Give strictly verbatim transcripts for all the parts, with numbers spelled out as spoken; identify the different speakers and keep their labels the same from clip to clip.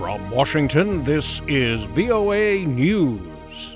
Speaker 1: From Washington, this is V O A News.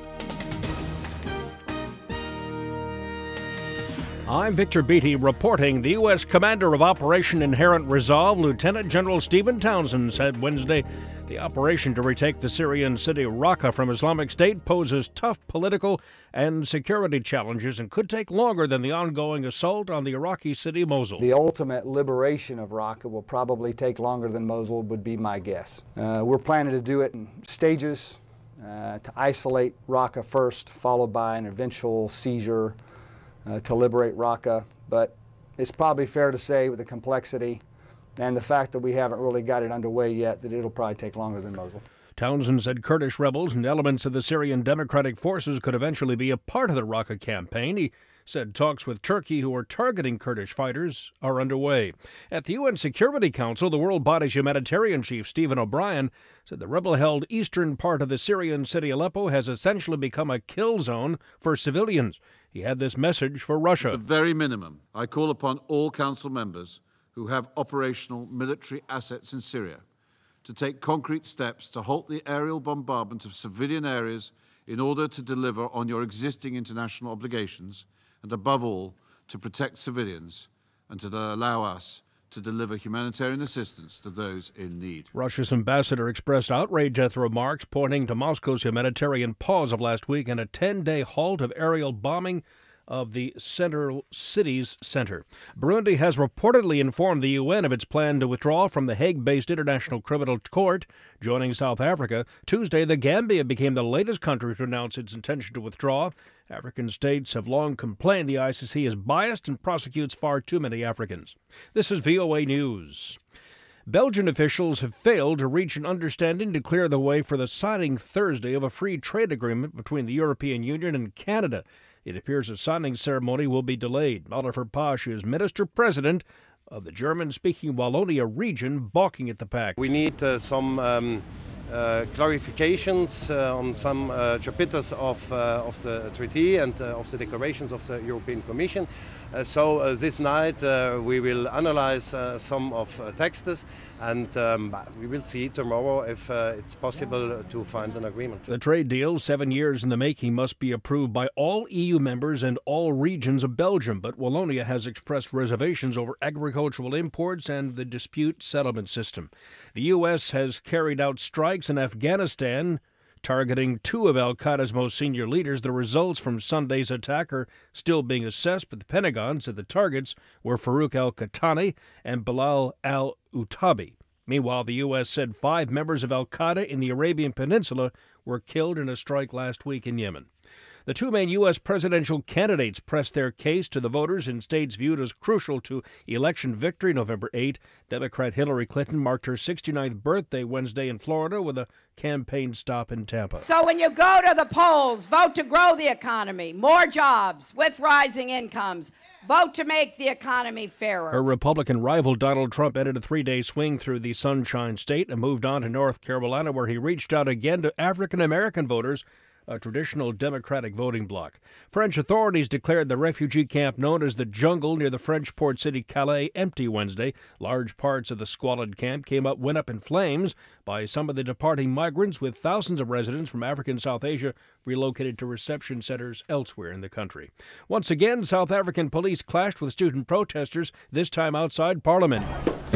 Speaker 1: I'm Victor Beatty reporting. The U S Commander of Operation Inherent Resolve, Lieutenant General Stephen Townsend, said Wednesday the operation to retake the Syrian city Raqqa from Islamic State poses tough political and security challenges and could take longer than the ongoing assault on the Iraqi city Mosul.
Speaker 2: The ultimate liberation of Raqqa will probably take longer than Mosul, would be my guess. Uh, we're planning to do it in stages, uh, to isolate Raqqa first, followed by an eventual seizure uh, to liberate Raqqa. But it's probably fair to say, with the complexity and the fact that we haven't really got it underway yet, that it'll probably take longer than Mosul.
Speaker 1: Townsend said Kurdish rebels and elements of the Syrian Democratic Forces could eventually be a part of the Raqqa campaign. He said talks with Turkey, who are targeting Kurdish fighters, are underway. At the U N Security Council, the world body's humanitarian chief, Stephen O'Brien, said the rebel-held eastern part of the Syrian city Aleppo has essentially become a kill zone for civilians. He had this message for Russia.
Speaker 3: At the very minimum, I call upon all council members who have operational military assets in Syria to take concrete steps to halt the aerial bombardment of civilian areas in order to deliver on your existing international obligations and, above all, to protect civilians and to allow us to deliver humanitarian assistance to those in need.
Speaker 1: Russia's ambassador expressed outrage at the remarks, pointing to Moscow's humanitarian pause of last week and a ten-day halt of aerial bombing of the central city's center. Burundi has reportedly informed the U N of its plan to withdraw from the Hague-based International Criminal Court, joining South Africa. Tuesday, the Gambia became the latest country to announce its intention to withdraw. African states have long complained the I C C is biased and prosecutes far too many Africans. This is V O A News. Belgian officials have failed to reach an understanding to clear the way for the signing Thursday of a free trade agreement between the European Union and Canada. It appears the signing ceremony will be delayed. Oliver Posch is minister-president of the German-speaking Wallonia region, balking at the pact.
Speaker 4: We need uh, some um, uh, clarifications uh, on some uh, chapters of, uh, of the treaty and uh, of the declarations of the European Commission. Uh, so uh, this night uh, we will analyze uh, some of uh, texts, and um, we will see tomorrow if uh, it's possible to find an agreement.
Speaker 1: The trade deal, seven years in the making, must be approved by all E U members and all regions of Belgium, but Wallonia has expressed reservations over agricultural imports and the dispute settlement system. The U S has carried out strikes in Afghanistan, targeting two of al-Qaeda's most senior leaders. The results from Sunday's attack are still being assessed, but the Pentagon said the targets were Farouk al-Qahtani and Bilal al-Utabi. Meanwhile, the U S said five members of al-Qaeda in the Arabian Peninsula were killed in a strike last week in Yemen. The two main U S presidential candidates pressed their case to the voters in states viewed as crucial to election victory November eighth. Democrat Hillary Clinton marked her sixty-ninth birthday Wednesday in Florida with a campaign stop in Tampa.
Speaker 5: So when you go to the polls, vote to grow the economy, more jobs with rising incomes. Vote to make the economy fairer.
Speaker 1: Her Republican rival Donald Trump ended a three-day swing through the Sunshine State and moved on to North Carolina, where he reached out again to African-American voters, a traditional Democratic voting bloc. French authorities declared the refugee camp known as the Jungle near the French port city Calais empty Wednesday. Large parts of the squalid camp came up, went up in flames by some of the departing migrants, with thousands of residents from Africa and South Asia relocated to reception centers elsewhere in the country. Once again, South African police clashed with student protesters, this time outside Parliament.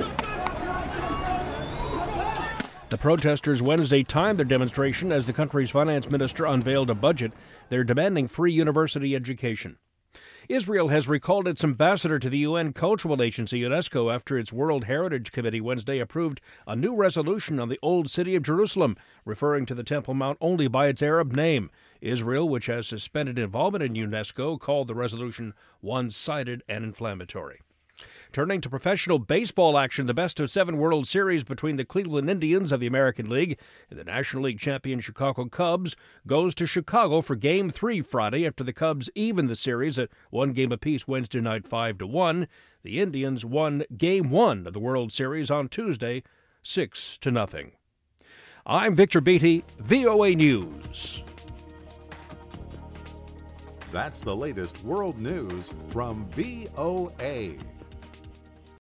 Speaker 1: The protesters Wednesday timed their demonstration as the country's finance minister unveiled a budget. They're demanding free university education. Israel has recalled its ambassador to the U N Cultural Agency, UNESCO, after its World Heritage Committee Wednesday approved a new resolution on the Old City of Jerusalem, referring to the Temple Mount only by its Arab name. Israel, which has suspended involvement in UNESCO, called the resolution one-sided and inflammatory. Turning to professional baseball action, the best-of-seven World Series between the Cleveland Indians of the American League and the National League champion Chicago Cubs goes to Chicago for Game three Friday after the Cubs evened the series at one game apiece Wednesday night five to one. The Indians won Game one of the World Series on Tuesday six to nothing. I'm Victor Beatty, V O A News.
Speaker 6: That's the latest world news from V O A.